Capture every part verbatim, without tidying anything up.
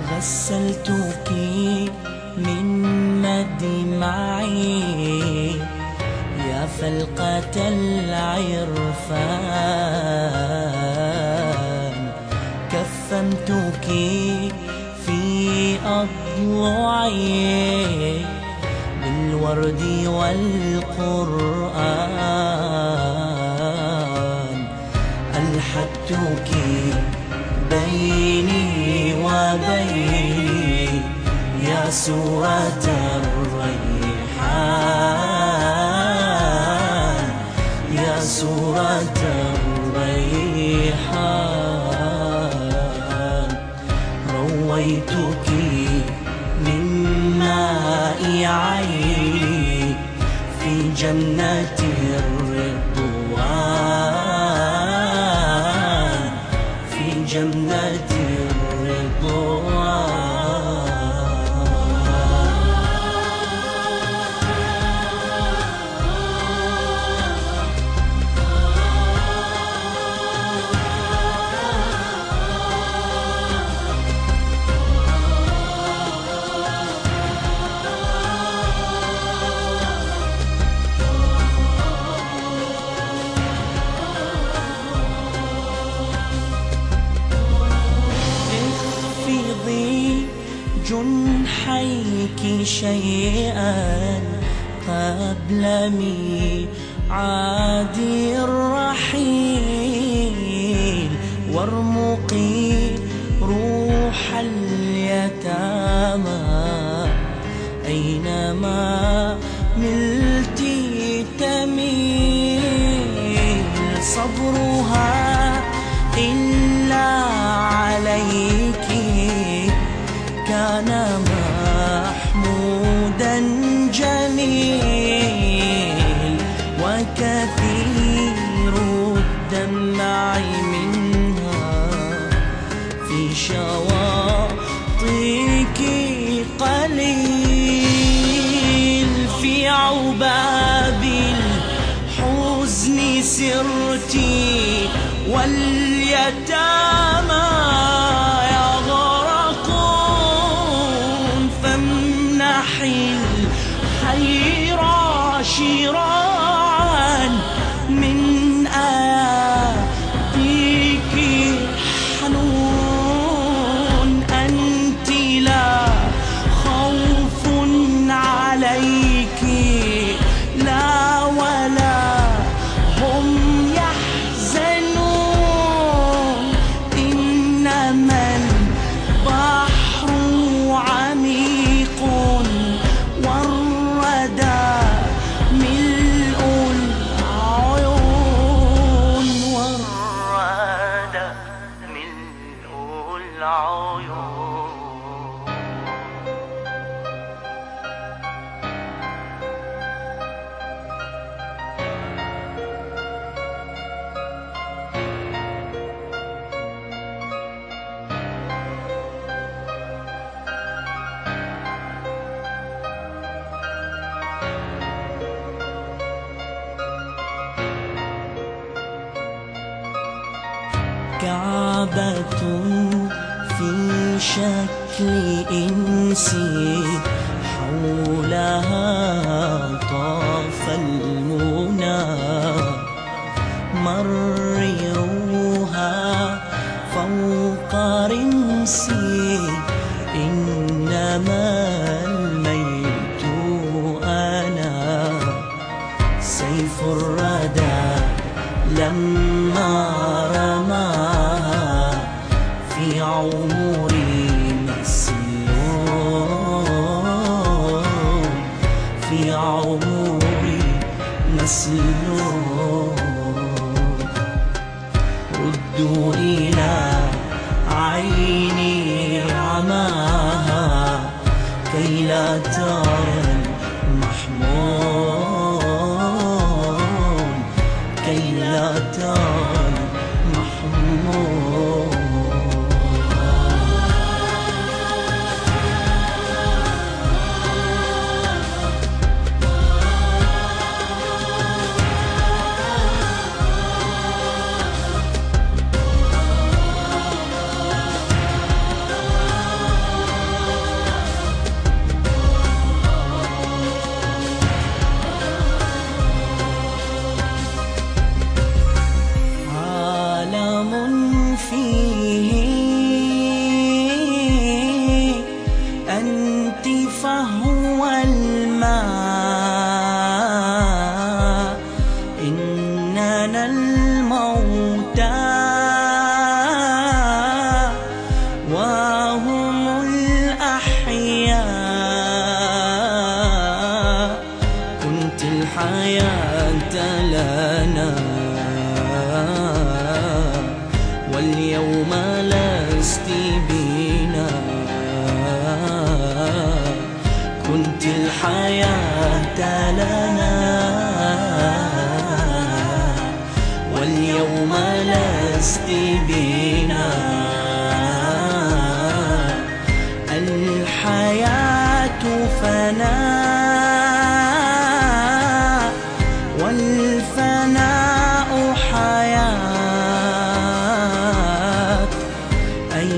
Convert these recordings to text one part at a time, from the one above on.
غسلتك من مدمعي يا فلقة العرفان، كفنتك في أضلعي بالورد والقرآن، ألحدتك بيني وبيني يا سورة الريحان، يا سورة الريحان. رويتك من ماء عيني في جنة الرضوان، في جنة الرضوان. جنحيك شيئا قبل ميعاد الرحيل، وارمقي روح اليتامى أينما ملت تميل. صبرها إلا عليك كان محمودا جميل، وكثير الدمع منها في شواطئك قليل. في عباب الحزن سرتي واليتامى الخير شراعا من آياتك حنون. أنت لا خوف عليك لا ولا هم يحزنون، إنما البحر عميق والردى ملء العيون، والردى ملء العيون. كعبة في شكل إنسي حولها طاف المنى، مرروها فوق رمسي إنما الميت أنا. سيف الردى لما رماها في عمري مسلول، في عمري مسلول. ردوا إلى عيني عماها كي لا ترى المحمول، كي لا ترى المحمول.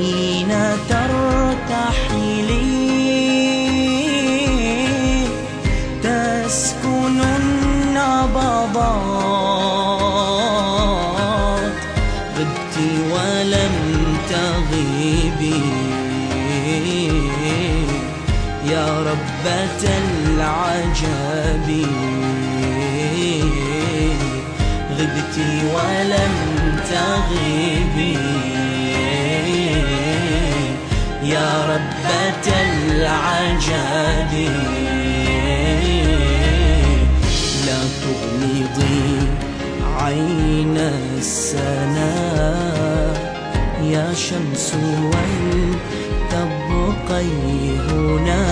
حين ترتحلي تسكن النبضات، غبت ولم تغيبي يا ربة العجب، غبت ولم تغيبي يا ربة العجب. لا تغمضي عين السناء يا شمس ولتبقي هنا،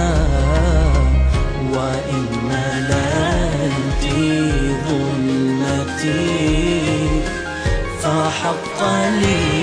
وإن مللت ظلمتي فحق لي